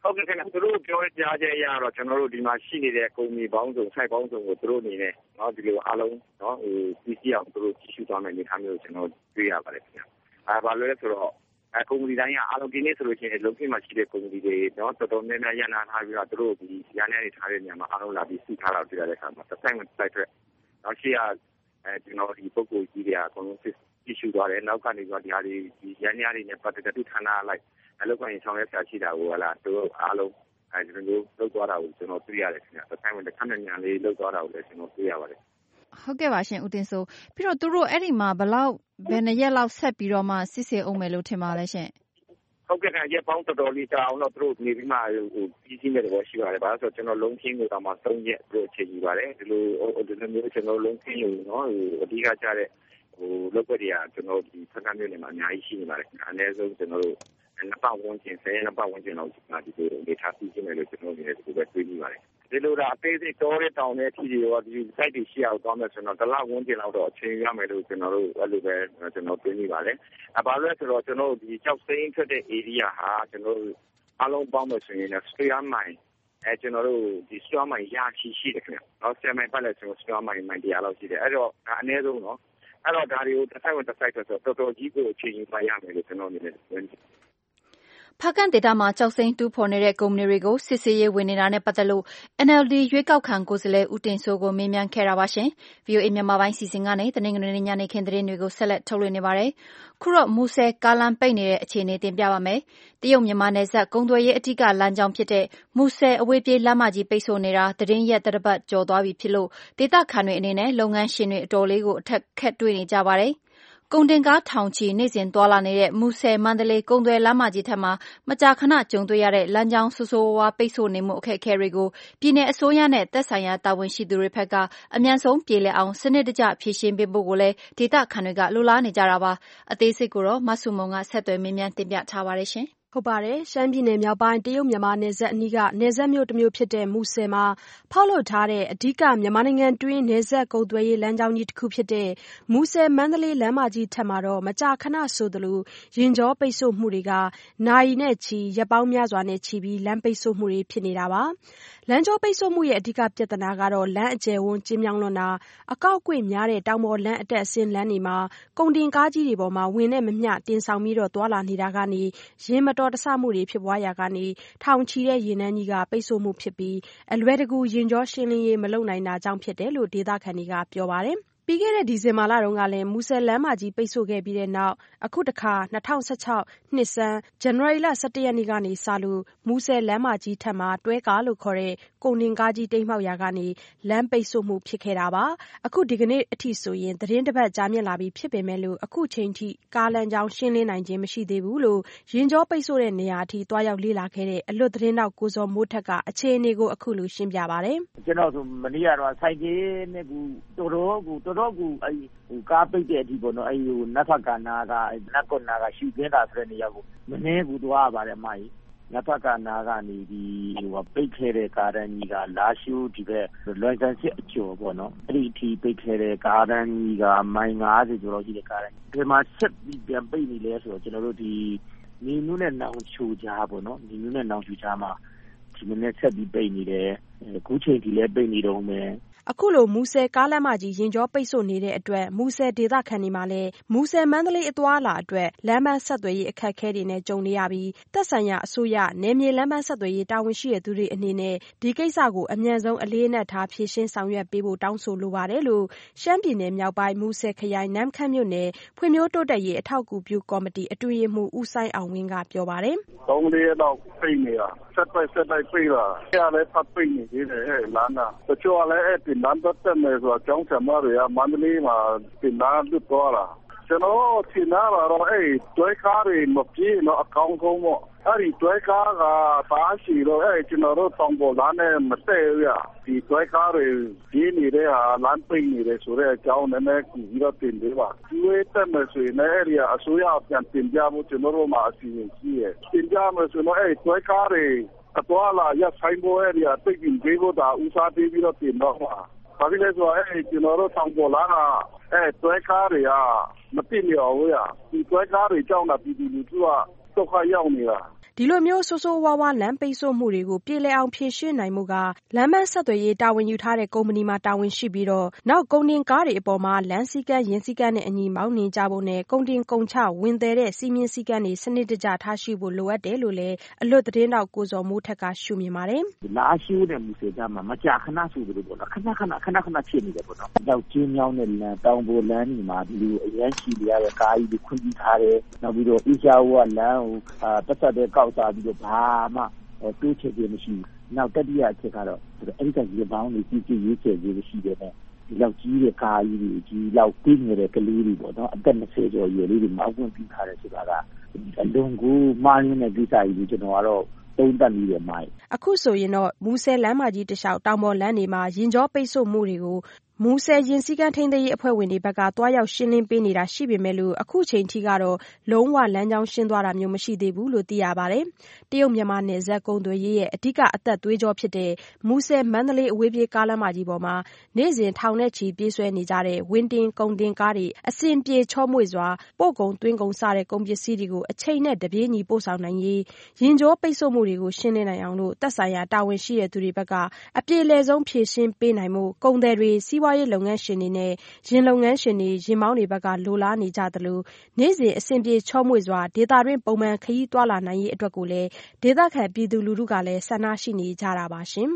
ဟုတ်ကဲ့ခင်ဗျသူတို့ပြောကြားချက်အရတော့ကျွန်တော်တို့ဒီမှာရှိနေတဲ့ကုမ္ပဏီပေါင်းစုံဆိုင်ပေါင်းစုံကိုသူတို့အနေနဲ့เนาะဒီလိုအားလုံးเนาะပြည်စည်းအောင်သူတို့ကြီးစုသွားမယ်အနေထားမျိုးကိုကျွန်တော်တွေ့ရပါတယ်ခင်ဗျဘာလို့လဲဆိုတော့ကုမ္ပဏီတိုင်းကအားလုံးဒီနေ့ဆိုလို့ရှိရင်လုံခြုံမှာရှိတဲ့ကုမ္ပဏီတွေเนาะတော်တော်များများရန်နာထားပြီးတော့သူတို့ဒီရန်နေတွေထားတဲ့နေရာမှာအားလုံးလာပြီးစုထားတော့တွေ့ရတဲ့အခါမှာတစ်ဆိုင်ဝင်တိုက်ထွက်เนาะရှိရကျွန်တော်ဒီပုဂ္ဂိုလ်ကြီးတွေကအကုန်လုံးကြီးစုသွားတယ်နောက်ကနေပြီးတော့ဒီဟာတွေဒီရန်နေတွေနဲ့ပတ်သက်တဲ့သူဌာနလိုက်အလုပ်ကိုင်းဆောင်ရွက်ဆရာရှိတာကိုဟလာသူတို့အားလုံးဒီလိုမျိုးလုပ်သွားတာကိုကျွန်တော်တွေ့ရတယ်ခင်ဗျတစ်ဆိုင်ဝင်တစ်ခဏညံလေးလုပ်သွားတာကိုလည်းကျွန်တော်တွေ့ရပါတယ်ဟုတ်ကဲ့ပါရှင်ဦးတင်စိုးပြီးတော့သူတို့အဲ့ဒီမှာဘယ်နှစ်ရက်လောက်ဆက်ပြီးတော့မှစစ်ဆေးအောင်မယ်လို့ထင်ပါလဲရှင်ဟုတ်ကဲ့ရက်ပေါင်းတော်တော်လေးကြာအောင်တော့သူတို့နေပြီးမှပြီးစီးမဲ့တော့ရှိပါတယ်ဘာလို့ဆိုတော့ကျွန်တော်လုံးချင်းကိုတော့မှ3ရက်သူတို့ချိန်ယူပါတယ်ဒီလိုမျိုးကျွန်တော်လုံးချင်းယူနော်အဓိကကြတဲ့လုပ်ွက်တွေကကျွန်တော်ဒီဖက်ကမျိုးနေမှာအများကြီးရှိနေပါတယ်အနည်းဆုံးကျွန်တော်တို့နှစ်ပတ်ဝန်းကျင်10ပတ်ဝန်းကျင်လောက်ဒီဒေတာပြီးစီးမယ်လို့ကျွန်တော်အနေနဲ့ဒီလိုပဲတွေးမိပါတယ်ဒီလိုဒါအသေးစိတ်တော်တဲ့တောင်တဲ့အထိတွေရောဒီ site တွေရှိအောင်သွားမယ်ဆိုတော့တစ်လဝန်းကျင်လောက်တော့အချိန်ရမယ်လို့ကျွန်တော်တို့အဲ့လိုပဲကျွန်တော်တွေးမိပါတယ်ဘာလို့လဲဆိုတော့ကျွန်တော်တို့ဒီကြောက်စိမ်းထွက်တဲ့ area ဟာကျွန်တော်တို့အားလုံးပေါင်းမယ်ဆိုရင် square mile ကျွန်တော်တို့ဒီ square mile ရာချီရှိတယ်ခင်ဗျ။နောက်10မိုင်ပတ်လဲကျွန်တော် square mile 100လောက်ရှိတယ်အဲ့တော့ဒါအနည်းဆုံးနော်အဲ့တော့ဒါတွေကိုတစ်ဆိုင်ဝင်တစ်ဆိုင်ဆိုတော့တော်တော်ကြီးကိုအချိန်ယူပါရမယ်လို့ကျွန်တော်အနေနဲ့ဖားကန့်ဒေသမှာကျောက်စိမ်းတူးဖော်နေတဲ့ကုမ္ပဏီတွေကိုစစ်ဆေးရေးဝင်နေတာနဲ့ပတ်သက်လို့ NLD ရွေးကောက်ခံကိုယ်စားလှယ်ဦးတင်စိုးကိုမေးမြန်းခဲ့တာပါရှင်။ VOA မြန်မာပိုင်းစီစဉ်ကနေတနင်္ဂနွေနေ့ညနေခင်းသတင်းတွေကိုဆက်လက်ထုတ်လွှင့်နေပါတယ်။ခုတော့မူဆယ်ကားလမ်းပိတ်နေတဲ့အခြေအနေတင်ပြပါမယ်။တရုတ်မြန်မာနယ်စပ်ကုန်သွယ်ရေးအထူးလမ်းကြောင်းဖြစ်တဲ့မူဆယ်အဝေးပြေးလမ်းမကြီးပိတ်ဆို့နေတာသတင်းရက်တစ်ပတ်ကျော်သွားပြီဖြစ်လို့ဒေသခံတွေအနေနဲ့လုပ်ငန်းရှင်တွေအတော်လေးကိုအခက်တွေ့နေကြပါတယ်။ကုန်တင်ကားထောင်ချီနေ့စဉ်သွားလာနေတဲ့မူဆယ်မန္တလေးကုန်သွယ်လမ်းမကြီးထက်မှာမကြာခဏကြုံတွေ့ရတဲ့လမ်းကြောင်းဆိုးဆိုးဝါးပိတ်ဆို့နေမှုအခက်အခဲတွေကိုပြည်내အစိုးရနဲ့သက်ဆိုင်ရာတာဝန်ရှိသူတွေဘက်ကအမြန်ဆုံးပြေလည်အောင်စနစ်တကျဖြေရှင်းပေးဖို့ကိုလည်းဒေသခံတွေကလိုလားနေကြတာပါအသေးစိတ်ကိုတော့မဆုမုံကဆက်သွယ်မေးမြန်းတင်ပြထားပါတယ်ရှင်ဟုတ်ပါတယ်ရှမ်းပြည်နယ်မြောက်ပိုင်းတရုတ်မြန်မာနယ်စပ်အနီးကနယ်စပ်မြို့တစ်မြို့ဖြစ်တဲ့မူဆယ်မှာဖောက်လုပ်ထားတဲ့အဓိကမြန်မာနိုင်ငံတွင်းနယ်စပ်ကုန်သွယ်ရေးလမ်းကြောင်းကြီးတစ်ခုဖြစ်တဲ့မူဆယ်မန္တလေးလမ်းမကြီးထက်မှာတော့မကြာခဏဆိုသလိုရင်ကြောပိတ်ဆို့မှုတွေကနာရီနဲ့ချီရက်ပေါင်းများစွာနဲ့ချီပြီးလမ်းပိတ်ဆို့မှုတွေဖြစ်နေတာပါလမ်းကြောပိတ်ဆို့မှုရဲ့အဓိကပြဿနာကတော့လမ်းအကျယ်ဝန်းကျဉ်းမြောင်းလွန်းတာအကောက်အကွေ့များတဲ့တောင်ပေါ်လမ်းအတက်အဆင်းလမ်းတွေမှာကုန်တင်ကားကြီးတွေပေါ်မှာဝင်နဲ့မမျှတင်ဆောင်ပြီးတော့သွားလာနေတာကနေရင်မတော်တဆမှုတွေဖြစ်ပွားရာကနေထောင်ချီတဲ့ရေနန်းကြီးကပိတ်ဆို့မှုဖြစ်ပြီးအလွယ်တကူရင်ကြောရှင်းလင်းရေးမလုပ်နိုင်တာကြောင့်ဖြစ်တယ်လို့ဒေသခံတွေကပြောပါတယ်ပြီးခဲ့တဲ့ဒီဇင်ဘာလတုန်းကလည်းမူဆယ်လမ်းမကြီးပိတ်ဆို့ခဲ့ပြီးတဲ့နောက်အခုတခါ2016နှစ်ဆန်းဇန်နဝါရီလ17ရက်နေ့ကနေစလို့မူဆယ်လမ်းမကြီးထပ်မှာတွဲကားလို့ခေါ်တဲ့ကုန်တင်ကားကြီးတိမ်းမှောက်ရာကနေလမ်းပိတ်ဆို့မှုဖြစ်ခဲ့တာပါအခုဒီကနေ့အထိဆိုရင်သတင်းတစ်ပတ်ကြာမြင့်လာပြီဖြစ်ပေမဲ့လို့အခုချိန်ထိကားလမ်းကြောင်းရှင်းလင်းနိုင်ခြင်းမရှိသေးဘူးလို့ရင်ကြောပိတ်ဆို့တဲ့နေရာအထိတွားရောက်လေ့လာခဲ့တဲ့အလွတ်သတင်းတောက်ကိုစောမိုးထက်ကအခြေအနေကိုအခုလိုရှင်းပြပါတယ်ကျွန်တော်ဆိုမနေ့ကတော့စိုက်ကြီးနဲ့ကူတော်တော်ကူကားပိတ်တဲ့အထိပေါ့နော်နတ်ဖက်ကနာကနတ်ကွန်နာကရှူခင်းတာဆိုတဲ့နေရာကိုမနှဲကူသွားပါတယ်အမကြီးနတ်ဖက်ကနာကနေဒီပိတ်ခဲ့တဲ့ကားတန်းကြီးကလာရှူဒီဘက်လွန်ဆန်စစ်အကျော်ပေါ့နော်အဲ့ဒီအထိပိတ်ခဲ့တဲ့ကားတန်းကြီးကမိုင်90ကျော်လောက်ရှိတဲ့ကားတန်းဒီမှာဆက်ပြီးပြန်ပိတ်နေလဲဆိုတော့ကျွန်တော်တို့ဒီနေနုနဲ့နောင်ချိုကြားပေါ့နော်နေနုနဲ့နောင်ချိုကြားမှာဒီမနေ့ဆက်ပြီးပိတ်နေတယ်ခုချိန်ဒီလည်းပိတ်နေတော့မယ်အခုလိုမူဆယ်ကားလမ်းမကြီးရင်ကြောပိတ်ဆို့နေတဲ့အတွက်မူဆယ်ဒေသခံတွေမှာလည်းမူဆယ်မန္တလေးအသွားလာအတွက်လမ်းမဆက်သွယ်ရေးအခက်အခဲတွေနဲ့ကြုံနေရပြီးသက်ဆိုင်ရာအစိုးရနယ်မြေလမ်းမဆက်သွယ်ရေးတာဝန်ရှိတဲ့သူတွေအနေနဲ့ဒီကိစ္စကိုအမြန်ဆုံးအလေးအနက်ထားဖြေရှင်းဆောင်ရွက်ပေးဖို့တောင်းဆိုလိုပါတယ်လို့ရှမ်းပြည်နယ်မြောက်ပိုင်းမူဆယ်ခရိုင်နမ့်ခမ်းမြို့နယ်ဖွံ့ဖြိုးတိုးတက်ရေးအထောက်အကူပြုကော်မတီအတွင်းရေးမှူးဦးဆိုင်အောင်ဝင်းကပြောပါတယ် 3-4ရက်တော့ပိတ်နေတာဆက်တိုက်ပိတ်လာအဲ့ဒါလည်းဖတ်ပိတ်နေသေးတယ်လမ်းကတချို့လည်းအဲ့ဒီလမ်းတက်မယ်ဆိုတော့ကျောင်းဆရာမတွေကမန္တလေးမှာတင်လာလွတ်သွားတာကျွန်တော်ထင်တာတော့အဲ့တွဲကားတွေမပြေတော့အကောင်းဆုံးပေါ့အဲ့ဒီတွဲကားကပါရှိတော့အဲ့ကျွန်တော်တို့တောင်ပေါ်လမ်းနဲ့မတည့်ရဒီတွဲကားတွေပြေးနေတဲ့ဟာလမ်းပိတ်နေတယ်ဆိုတဲ့အကြောင်းနဲ့ကူပြီးတော့တင်ပေးပါဒီဝေးတက်မယ်ဆိုရင်အဲ့ဒီအစိုးရပြန်တင်ပြဖို့ကျွန်တော်တို့မှာအစီအစဉ်ရှိတယ်တင်ပြမယ်ဆိုတော့အဲ့တွဲကားတွေအသွားလာရဆိုင်ဖို့အဲ့ဒီအသိပြင်ပေးဖို့ဒါဦးစားပေးပြီးတော့တင်တော့မှာဘာဖြစ်လဲဆိုတော့အဲ့ကျွန်တော်တို့တောင်ပေါ်လာကအဲ့တွဲကားတွေကမသိလျော်ဘူးရဒီတွဲကားတွေကြောင့်လာပြည်သူလူထုကဒုက္ခရောက်နေတာဒီလိုမျိုးဆိုးဆိုးဝါးဝါးလမ်းပိတ်ဆို့မှုတွေကိုပြေလည်အောင်ဖြေရှင်းနိုင်မှုကလမ်းမဆက်သွယ်ရေးတာဝန်ယူထားတဲ့ကုမ္ပဏီမှာတာဝန်ရှိပြီးတော့နောက်ကုန်တင်ကားတွေအပေါ်မှာလမ်းစည်းကမ်းယာဉ်စည်းကမ်းနဲ့အညီမောင်းနှင်ကြဖို့နဲ့ကုန်တင်ကုန်ချဝင်သည်တဲ့စီမင်းစည်းကမ်းတွေစနစ်တကျထားရှိဖို့လိုအပ်တယ်လို့လည်းအလွတ်သတင်းတောက်ကိုဇော်မိုးထက်ကရှုမြင်ပါတယ်။လာရှိုးတဲ့မူစေကြမှာမကြာခဏဆိုလို့ပေါ့နော်ခဏဖြစ်နေတယ်ပေါ့နော်။နောက်ကျင်းမြောင်းတဲ့လမ်းတောင်ပေါ်လမ်းတွေမှာဒီလိုအရန်ရှိရတဲ့ကားကြီးတွေခွင့်ပြုထားတယ်။နောက်ပြီးတော့အေရှားဝါလမ်းကိုပတ်သက်တဲ့ကောက်စားပြီးတော့ဘာမှတိုးချဲ့ခြင်းမရှိဘူး။နောက်တတိယအချက်ကတော့အဲ့ဒီကရေပေါင်းတွေကြီးကြီးရေးချဲ့ရေးရှိတယ်နဲ့ဒီလောက်ကြီးတဲ့ကားကြီးတွေဒီလောက်ပြီးနေတဲ့ကလေးတွေပေါ့နော်အသက်20ကျော်ရွယ်လေးတွေမောင်းခွင့်ပြုထားတယ်ဆိုတာကအလုံးကိုမာရင်းတဲ့ကိစ္စကြီးကိုကျွန်တော်ကတော့သုံးသပ်ပြီးတယ်မိုင်းအခုဆိုရင်တော့မူဆယ်လမ်းမကြီးတစ်လျှောက်တောင်ပေါ်လမ်းတွေမှာရင်ကြောပိတ်ဆို့မှုတွေကိုမူဆယ်ရင်စည်းကမ်းထိန်းသိမ်းရေးအဖွဲ့ဝင်တွေဘက်ကတွားရောက်ရှင်းလင်းပေးနေတာရှိပေမဲ့လို့အခုချိန်ထိကတော့လုံးဝလမ်းကြောင်းရှင်းသွားတာမျိုးမရှိသေးဘူးလို့သိရပါတယ်။တရုတ်မြန်မာနယ်စပ်ကုန်သွယ်ရေးရဲ့အဓိကအသက်သွေးကြောဖြစ်တဲ့မူဆယ်မန္တလေးအဝေးပြေးကားလမ်းမကြီးပေါ်မှာနေ့စဉ်ထောင်နဲ့ချီပြေးဆွဲနေကြတဲ့ဝင်းတင်ကုန်တင်ကားတွေအစဉ်ပြေချောမွေ့စွာပို့ကုန်သွင်းကုန်စတဲ့ကုန်ပစ္စည်းတွေကိုအချိန်နဲ့တပြေးညီပို့ဆောင်နိုင်ရေးရင်ကြောပိတ်ဆို့မှုတွေကိုရှင်းလင်းနိုင်အောင်လို့သက်ဆိုင်ရာတာဝန်ရှိတဲ့သူတွေဘက်ကအပြေလည်ဆုံးဖြေရှင်းပေးနိုင်မှုကုန်သည်တွေစီးပွားရေးလုပ်ငန်းရှင်တွေနဲ့ရင်လုပ်ငန်းရှင်တွေရင်မောင်းတွေဘက်ကလိုလားနေကြသလိုနေ့စဉ်အစဉ်ပြေချောမွေ့စွာဒေသတွင်းပုံမှန်ခရီးသွားလာနိုင်ရေးအတွက်ကိုလည်းဒေသခံပြည်သူလူထုကလည်းဆန္ဒရှိနေကြတာပါရှင်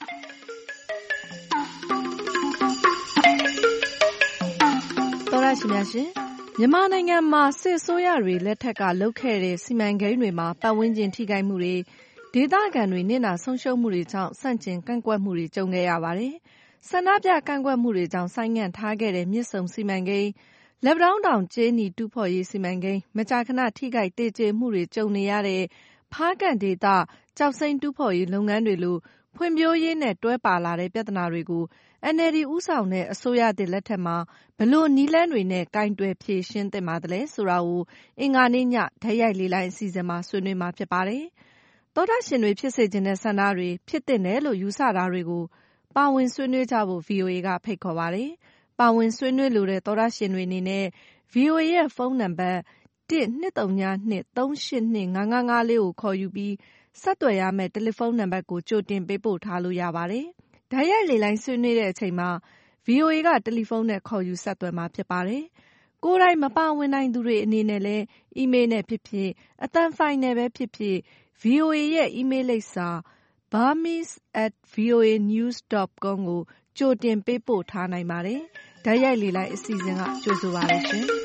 တော်ရရှိများရှင်မြန်မာနိုင်ငံမှာစစ်ဆိုးရတွေလက်ထက်ကလုပ်ခဲ့တဲ့စီမံကိန်းတွေမှာပတ်ဝန်းကျင်ထိခိုက်မှုတွေဒေသခံတွေနစ်နာဆုံးရှုံးမှုတွေကြောင့်ဆန့်ကျင်ကန့်ကွက်မှုတွေကြုံခဲ့ရပါတယ်။ဆန္ဒပြကန့်ကွက်မှုတွေကြောင့်ဆိုင်းငံ့ထားခဲ့တဲ့မြစ်ဆုံစီမံကိန်းလက်ပံတောင်းတောင်ကျေးနီတူးဖော်ရေးစီမံကိန်းမကြာခဏထိခိုက်တေကျေမှုတွေကြုံနေရတဲ့ဖားကန့်ဒေသကျောက်စိမ်းတူးဖော်ရေးလုပ်ငန်းတွေလိုဖွံ့ဖြိုးရေးနဲ့တွဲပါလာတဲ့ပြဿနာတွေကို NLD ဦးဆောင်တဲ့အစိုးရသစ်လက်ထက်မှာဘလို့နည်းလမ်းတွေနဲ့ကင်တွယ်ဖြေရှင်းသင့်ပါသလဲဆိုတာကိုအင်္ဂါနေ့ညဓာတ်ရိုက်လေးလိုင်းအစီအစဉ်မှာဆွေးနွေးမှာဖြစ်ပါတယ်။သောတာရှင်တွေဖြစ်စေခြင်းတဲ့ဆန္ဒတွေဖြစ်တဲ့တယ်လို့ယူဆတာတွေကိုပါဝင်ဆွေးနွေးကြဖို့ VOA ကဖိတ်ခေါ်ပါတယ်။ပါဝင်ဆွေးနွေးလိုတဲ့သောတာရှင်တွေအနေနဲ့ VOA ရဲ့ဖုန်းနံပါတ်12323825554ကိုခေါ်ယူပြီးဆက်သွယ်ရမယ့်တယ်လီဖုန်းနံပါတ်ကိုကြိုတင်ပေးပို့ထားလို့ရပါတယ်။ဓာတ်ရိုက်လေလိုင်းဆွေးနွေးတဲ့အချိန်မှာ VOA ကတယ်လီဖုန်းနဲ့ခေါ်ယူဆက်သွယ်မှာဖြစ်ပါတယ်။ကိုယ်တိုင်မပါဝင်နိုင်သူတွေအနေနဲ့လည်းအီးမေးလ်နဲ့ဖြစ်ဖြစ်အသံဖိုင်နဲ့ပဲဖြစ်ဖြစ် VOA ရဲ့အီးမေးလ်လိပ်စာburmese@voanews.com ကိုကြိုတင်ပေးပို့ထားနိုင်ပါတယ်။ဓာတ်ရိုက်လေလိုင်းအစီအစဉ်ကကြိုဆိုပါရရှင်။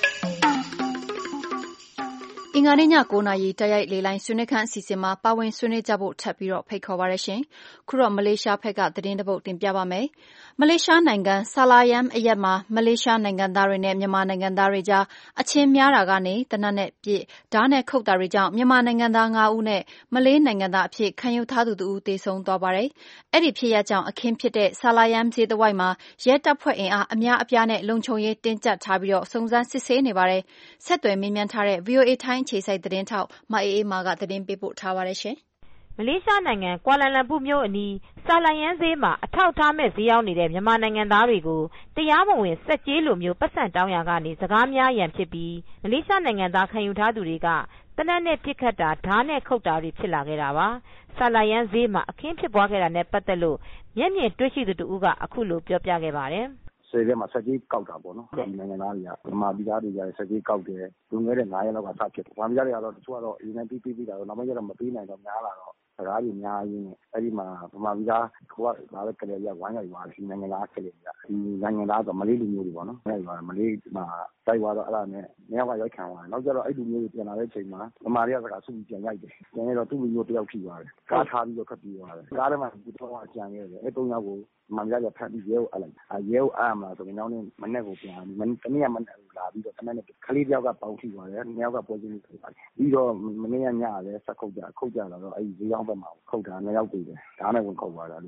အင်္ဂါနေ့ည9:00နာရီတိုက်ရိုက်လေလိုင်းဆွေးနွေးခန်းအစီအစဉ်မှာပါဝင်ဆွေးနွေးကြဖို့ထပ်ပြီးဖိတ်ခေါ်ပါရရှင်။ခုတော့မလေးရှားဘက်ကသတင်းတစ်ပုဒ်တင်ပြပါမယ်။မလေးရှားနိုင်ငံဆာလာယမ်အရပ်မှာမလေးရှားနိုင်ငံသားတွေနဲ့မြန်မာနိုင်ငံသားတွေကြားအချင်းများတာကနေတနတ်နဲ့ပြစ်ဓာတ်နဲ့ခုတ်တာတွေကြောင့်မြန်မာနိုင်ငံသား9ဦးနဲ့မလေးနိုင်ငံသားအဖြစ်ခံယူထားသူ2ဦးသေဆုံးသွားပါတယ်။အဲ့ဒီဖြစ်ရပ်ကြောင့်အခင်းဖြစ်တဲ့ဆာလာယမ်ဈေးတစ်ဝိုက်မှာရဲတပ်ဖွဲ့အင်အားအများအပြားနဲ့လုံခြုံရေးတင်းကျပ်ထားပြီးစုံစမ်းစစ်ဆေးနေပါတယ်။ဆက်သွယ်မေးမြန်းထားတဲ့ VOA ထိုင်းအခြေစိုက်သတင်းထောက်မအေးအေးမာကသတင်းပေးပို့ထားပါတယ်ရှင်။မလေးရှားနိုင်ငံကွာလာလမ်ပူမြို့အနီးဆာလာယမ်ဈေးမှာအထောက်အထားမဲ့ဈေးရောက်နေတဲ့မြန်မာနိုင်ငံသားတွေကိုတရားမဝင်ဆက်ကြေးလိုမျိုးပတ်စံတောင်းရကနေစကားများရန်ဖြစ်ပြီးမလေးရှားနိုင်ငံသားခံယူထားသူတွေကတနက်နဲ့ပစ်ခတ်တာဓာတ်နဲ့ခုတ်တာတွေဖြစ်လာခဲ့တာပါ။ဆာလာယမ်ဈေးမှာအခင်းဖြစ်ပွားခဲ့တာနဲ့ပတ်သက်လို့မျက်မြင်တွေ့ရှိသူတဦးကအခုလိုပြောပြခဲ့ပါတယ်။ဆယ်ထဲမှာဆက်ကြီးကောက်တာပေါ့နော်ဒီနိုင်ငံသားတွေကဗမာပြည်သားတွေကဆက်ကြီးကောက်တယ်လွန်ခဲ့တဲ့9ရက်လောက်ကစဖြစ်တယ်ဗမာပြည်သားတွေကတော့တချို့ကတော့အရင်ကပြီးတာတော့နောက်ပိုင်းကျတော့မပြီးနိုင်တော့များလာတော့စကားကြီးများရင်းနဲ့အဲ့ဒီမှာဗမာပြည်သားကိုကလာတဲ့ကလေးတွေကဝိုင်းလိုက်သွားတယ်နိုင်ငံသားကလေးတွေကဒီနိုင်ငံသားဆိုမလေးလူမျိုးတွေပေါ့နော်အဲ့ဒီမှာမလေးမှာတိုက်သွားတော့အဲ့ဒါနဲ့မြောက်ကရိုက်ခံသွားတယ်နောက်ကျတော့အဲ့လူမျိုးတွေပြန်လာတဲ့အချိန်မှာဗမာတွေကစကားစုပြီးပြန်ရိုက်တယ်ပြန်ရတော့သူ့လူမျိုးတယောက်ထိသွားတယ်ကားထားပြီးတော့ခတ်ပြီးသွားတယ်ကားထဲမှာဒီတော့အကြံခဲ့တယ်အဲ့3ယောက်ကိုမမရကြဖတ်ပြီးရဲကိုအလိုက်ရဲကိုအားမှာဆိုရင်နောက်နေ့မနေ့ကိုပြန်တနေ့ကမနေ့လာပြီးတော့တနေ့ကလေးတယောက်ကပေါင်းထိသွားတယ်နှစ်ယောက်ကပွဲချင်းဖြစ်သွားတယ်ပြီးတော့မနေ့ကညလည်းဆက်ခုတ်ကြလာတော့အဲ့ဒီဈေးရောက်ဘက်မှာခုတ်တာနှစ်ယောက်တည်တယ်ဒါနဲ့ဝင်ခုတ်သွားတာလူမျိုး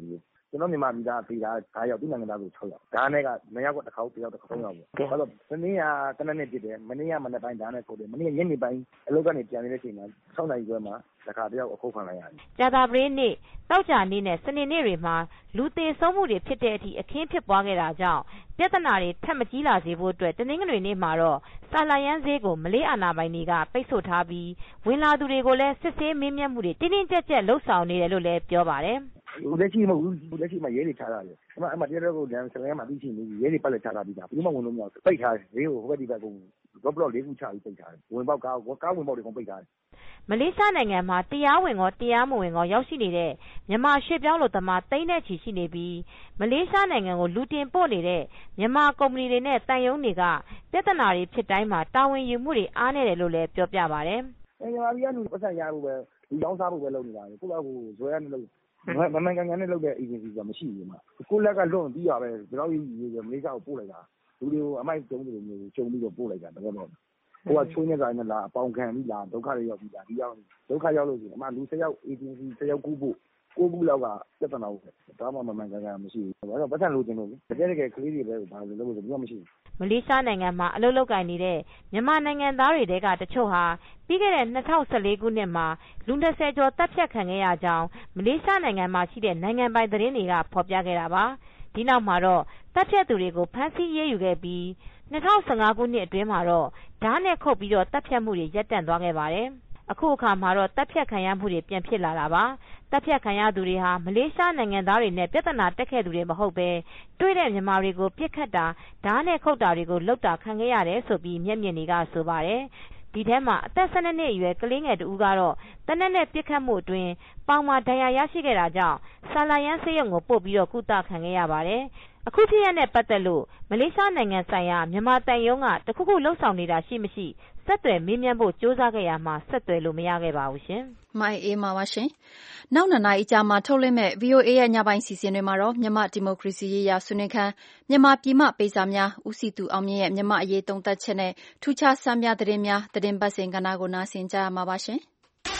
ကျွန်တော်မြန်မာပြည်သားပြည်သား9ယောက်သူနိုင်ငံသားကို6ယောက်ဒါနဲ့က2ယောက်ကတစ်ခေါက်1ယောက်တစ်ခေါက်3ယောက်ပေါ့အဲ့တော့ဒီနေ့ကတနက်နေ့ဖြစ်တယ်မနေ့ကမနေ့ပိုင်းဒါနဲ့ခုတ်တယ်မနေ့ကညနေပိုင်းအလုပ်ကနေပြန်နေတဲ့ချိန်မှာ6နာရီခွဲမှာတခါတယောက်အခုခံလိုက်ရတယ်ကြာသပတေးနေ့တောက်ကြနေ့နဲ့စနေနေ့တွေမှာလူသေဆုံးမှုတွေဖြစ်တဲ့အထိအခင်းဖြစ်ပွားခဲ့တာကြောင့်ပြဿနာတွေထပ်မကြီးလာစေဖို့အတွက်တနင်္ဂနွေနေ့မှာတော့စာလယန်းဈေးကိုမလေးအာဏာပိုင်တွေကပိတ်ဆို့ထားပြီးဝင်လာသူတွေကိုလည်းစစ်ဆေးမေးမြန်းမှုတွေတင်းတင်းကြပ်ကြပ်လှုပ်ဆောင်နေတယ်လို့လည်းပြောပါတယ်လက်ရှိမဟုတ်ဘူးလက်ရှိမှာရဲတွေချထားတယ်အမှတရားတော်ကိုဒန်ဆလန်မှာသိချင်နေပြီရဲတွေပတ်လက်ချထားပြီးတာဘူးမှဝင်လို့မရဘူးပိတ်ထားတယ်ဈေးကိုဟိုဘက်ဒီဘက်ကိုဘလော့၄ခုချပြီးပိတ်ထားတယ်ဝင်ပေါက်ကားဝင်ပေါက်တွေကုန်ပိတ်ထားတယ်မလေးရှားနိုင်ငံမှာတရားဝင်ရောတရားမဝင်ရောရောက်ရှိနေတဲ့မြန်မာရွှေ့ပြောင်းလူသမားသိန်းနဲ့ချီရှိနေပြီးမလေးရှားနိုင်ငံကိုလူတင်ပို့နေတဲ့မြန်မာကုမ္ပဏီတွေနဲ့တန်ယုံတွေကပြဿနာတွေဖြစ်တိုင်းမှာတာဝန်ယူမှုတွေအားနည်းတယ်လို့လည်းပြောပြပါတယ်မြန်မာပြည်ကလူပတ်စံရဖို့ပဲဒီကြောင်းစားဖို့ပဲလုပ်နေတာလေခုလောက်ကိုဇွဲရနေလို့မမှန်ကန်ကန်နဲ့လုပ်တဲ့ agency ကမရှိဘူးမှာကိုလက်ကလွန်ပြီးရပဲဒီလောက်ကြီးမလေးရှားကိုပို့လိုက်တာလူတွေကိုအမိုက်တုံးတွေမျိုးကျုံပြီးတော့ပို့လိုက်တာတကယ်တော့ဟိုကချွေးနေကြတယ်လားအပေါင်ခံပြီးလားဒုက္ခတွေရောက်ပြီးလားဒီရောက်ဒုက္ခရောက်လို့ရှိရင်အမှလူ10ယောက် agency 10ယောက်ကူးဖို့9ခုလောက်ကပြဿနာဟုတ်ဒါမှမမှန်ကန်ကန်မရှိဘူးအဲ့တော့ပတ်စံလိုချင်လို့တကယ်ကလေးတွေပဲဘာလို့လုပ်လို့ဘာမှမရှိဘူးမလေးရှားနိုင်ငံမှာအလုပ်လုပ်ကိုင်နေတဲ့မြန်မာနိုင်ငံသားတွေတဲကတချို့ဟာပြီးခဲ့တဲ့2014ခုနှစ်မှာလူ20ကျော်တပ်ဖြတ်ခံခဲ့ရကြောင်းမလေးရှားနိုင်ငံမှာရှိတဲ့နိုင်ငံပိုင်သတင်းတွေကဖော်ပြခဲ့တာပါဒီနောက်မှာတော့တပ်ဖြတ်သူတွေကိုဖမ်းဆီးရေးယူခဲ့ပြီး2015ခုနှစ်အတွင်းမှာတော့ဓာတ်နဲ့ခုတ်ပြီးတော့တပ်ဖြတ်မှုတွေရပ်တန့်သွားခဲ့ပါတယ်အခုအခါမှာတော့တပ်ဖြတ်ခံရမှုတွေပြန်ဖြစ်လာတာပါတပ်ဖြတ်ခံရသူတွေဟာမလေးရှားနိုင်ငံသားတွေနဲ့ပြဿနာတက်ခဲ့သူတွေမဟုတ်ပဲတွေ့တဲ့မြန်မာတွေကိုပြစ်ခတ်တာဓာတ်နဲ့ခုတ်တာတွေကိုလုပ်တာခံခဲ့ရတယ်ဆိုပြီးမျက်မြင်တွေကဆိုပါတယ်ဒီထဲမှာအသက်12နှစ်အရွယ်ကလေးငယ်တူကတော့တနက်နဲ့ပြစ်ခတ်မှုအတွင်းပေါင်မှာဒဏ်ရာရရှိခဲ့တာကြောင့်ဆာလာယန်းဆေးရုံကိုပို့ပြီးတော့ကုသခံခဲ့ရပါတယ်အခုဖြစ်ရတဲ့ပတ်သက်လို့မလေးရှားနိုင်ငံဆိုင်ရာမြန်မာတန်ယုံကတခုခုလှုပ်ဆောင်နေတာရှိမရှိဆက်သွယ်မေးမြန်းဖို့ကြိုးစားခဲ့ရမှာဆက်သွယ်လို့မရခဲ့ပါဘူးရှင်။မိုင်အေးမှာပါရှင်။နောက်2နာရီကြာမှာထုတ်လွှင့်မဲ့ VOA ရဲ့ညပိုင်းစီစဉ်တွေမှာတော့မြန်မာဒီမိုကရေစီရေးရာဆွေးနွေးခန်းမြန်မာပြည်မှပေးစာများဦးစီးသူအောင်မြင့်ရဲ့မြန်မာအရေးသုံးသပ်ချက်နဲ့ထူးခြားဆန်းပြသတင်းများသတင်းပတ်စဉ်ကဏ္ဍကိုနားဆင်ကြရမှာပါရှင်။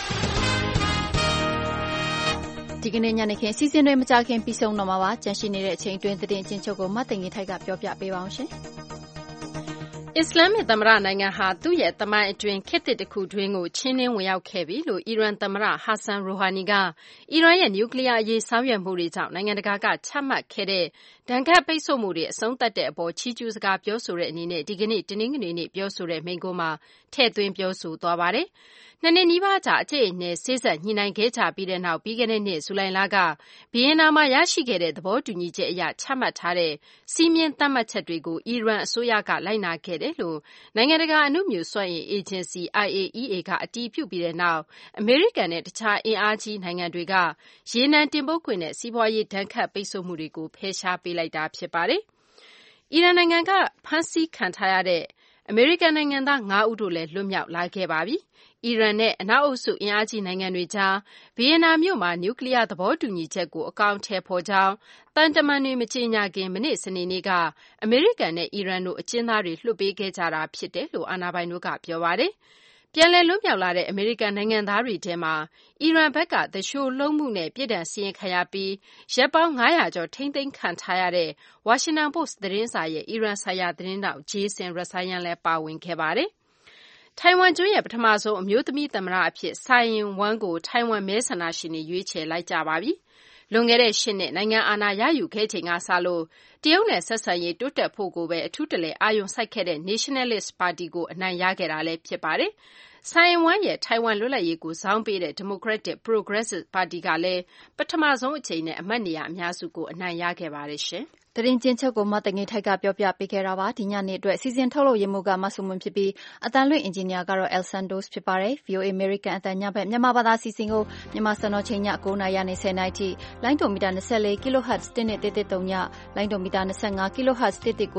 ဒီကနေ့ညနေခင်းစီစဉ်တွေမကြခင်ပြီးဆုံးတော့မှာပါကြန့်ရှိနေတဲ့အချိန်အတွင်းသတင်းအချင်းချုပ်ကိုမတ်တင်ကြီးထိုက်ကပြောပြပေးပါအောင်ရှင်အစ္စလာမစ်သမ္မတနိုင်ငံဟာသူ့ရဲ့သမိုင်းအတွင်းခေတ်သစ်တစ်ခုတွင်းကိုချင်းနှင်းဝင်ရောက်ခဲ့ပြီလို့အီရန်သမ္မတဟာဆန်ရိုဟာနီကအီရန်ရဲ့နျူကလ িয়ার အရေးဆောင်ရွက်မှုတွေကြောင့်နိုင်ငံတကာကချမှတ်ခဲ့တဲ့ဒဏ်ခတ်ပိတ်ဆို့မှုတွေအဆုံးသတ်တဲ့အပေါ်ချီးကျူးစကားပြောဆိုတဲ့အနေနဲ့ဒီကနေ့တနင်္ဂနွေနေ့ပြောဆိုတဲ့မိန့်ခွန်းမှာထည့်သွင်းပြောဆိုသွားပါတယ်။နှစ်နှစ်နီးပါးကြာအကျိတ်အနယ်ဆေးဆက်ညှိနှိုင်းခဲ့ကြပြီးတဲ့နောက်ပြီးခဲ့တဲ့နှစ်ဇူလိုင်လကဗီယင်နာမှာရရှိခဲ့တဲ့သဘောတူညီချက်အရချမှတ်ထားတဲ့စီးမြင်သတ်မှတ်ချက်တွေကိုအီရန်အစိုးရကလိုက်နာခဲ့တယ်လို့နိုင်ငံတကာအနုမြူစွမ်းအင်အေဂျင်စီ IAEA ကအတည်ပြုပြီးတဲ့နောက်အမေရိကန်နဲ့တခြားအင်အားကြီးနိုင်ငံတွေကရေနံတင်ပို့ခွင့်နဲ့စီးပွားရေးဒဏ်ခတ်ပိတ်ဆို့မှုတွေကိုဖယ်ရှားပေးလိုက်တာဖြစ်ပါတယ်။အီရန်နိုင်ငံကဖမ်းဆီးခံထားရတဲ့အမေရိကန်နိုင်ငံသား9ဦးတို့လည်းလွတ်မြောက်လာခဲ့ပါပြီ။အီရန်နဲ့အနောက်အုပ်စုအင်အားကြီးနိုင်ငံတွေကြားဗီယင်နာမြို့မှာနျူကလ িয়ার သဘောတူညီချက်ကိုအကောင်အထည်ဖော်ကြောင်းတန်တမန်တွေမကြေညာခင်မနေ့စနေနေ့ကအမေရိကန်နဲ့အီရန်တို့အကျဉ်းသားတွေလွှတ်ပေးခဲ့ကြတာဖြစ်တယ်လို့အာဏာပိုင်တို့ကပြောပါတယ်။ပြန်လည်လွတ်မြောက်လာတဲ့အမေရိကန်နိုင်ငံသားတွေထဲမှာအီရန်ဘက်ကသူလျှိုလုပ်မှုနဲ့ပြည်ထောင်စီရင်ခံရပြီးရက်ပေါင်း900ကျော်ထိမ့်သိမ်းခံထားရတဲ့ဝါရှင်တန်ပို့စ်သတင်းစာရဲ့အီရန်ဆိုင်ရာသတင်းတောက်ဂျေဆင်ရဆိုင်ယန်လည်းပါဝင်ခဲ့ပါတယ်။ထိုင်ဝမ်ကျွန်းရဲ့ပထမဆုံးအမျိုးသမီးသမ္မတအဖြစ်ဆိုင်ယင်ဝမ်ကိုထိုင်ဝမ်မဲဆန္ဒရှင်တွေရွေးချယ်လိုက်ကြပါပြီ။လွန်ခဲ့တဲ့8နှစ်နိုင်ငံအာဏာရယူခဲ့ချိန်ကစလို့တရုတ်နဲ့ဆက်ဆံရေးတိုးတက်ဖို့ကိုပဲအထူးတလဲအာရုံစိုက်ခဲ့တဲ့ Nationalist Party ကိုအနိုင်ရခဲ့တာလည်းဖြစ်ပါတယ်။ဆိုင်ယင်ဝမ်ရဲ့ထိုင်ဝမ်လွတ်လပ်ရေးကိုဇောင်းပေးတဲ့ Democratic Progressive Party ကလည်းပထမဆုံးအကြိမ်နဲ့အမတ်နေရာအများစုကိုအနိုင်ရခဲ့ပါတယ်ရှင်။သတင်းချင်းချုပ်ကိုမတငင်ထိုက်ကပြောပြပေးခဲ့တာပါဒီညနေအတွက်စီစဉ်ထုတ်လုပ်ရေးမှုကမဆုမွန်ဖြစ်ပြီးအတန်လွင့်အင်ဂျင်နီယာကတော့ El Santos ဖြစ်ပါတယ် VOA American အတန်ညဘက်မြန်မာဘာသာစီစဉ်ကိုမြန်မာစံတော်ချိန်ည9:00နာရီနဲ့10:00နာရီထိလိုင်းဒိုမီတာ24 kHz 1.33ညလိုင်းဒိုမီတာ25 kHz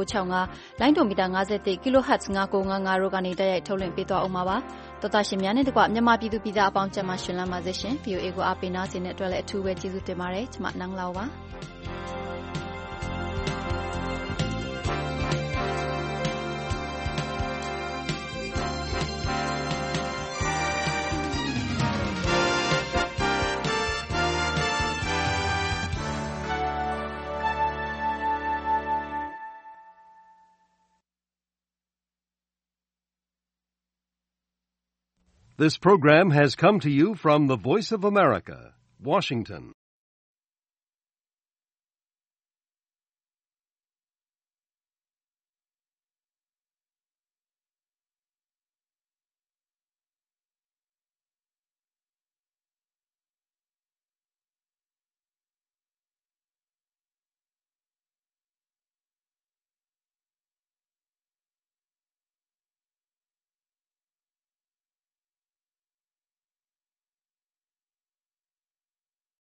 1.665လိုင်းဒိုမီတာ51 kHz 9955တို့ကနေတိုက်ရိုက်ထုတ်လွှင့်ပေးသွားအောင်ပါတော်တာရှင်များနဲ့တကွမြန်မာပြည်သူပြည်သားအပေါင်းကျမရှင်လမ်းပါစေရှင် VOA ကိုအားပေးနားဆင်တဲ့အတွက်လည်းအထူးပဲကျေးဇူးတင်ပါတယ်ကျွန်မနန်းလောက်ပါ This program has come to you from the Voice of America, Washington.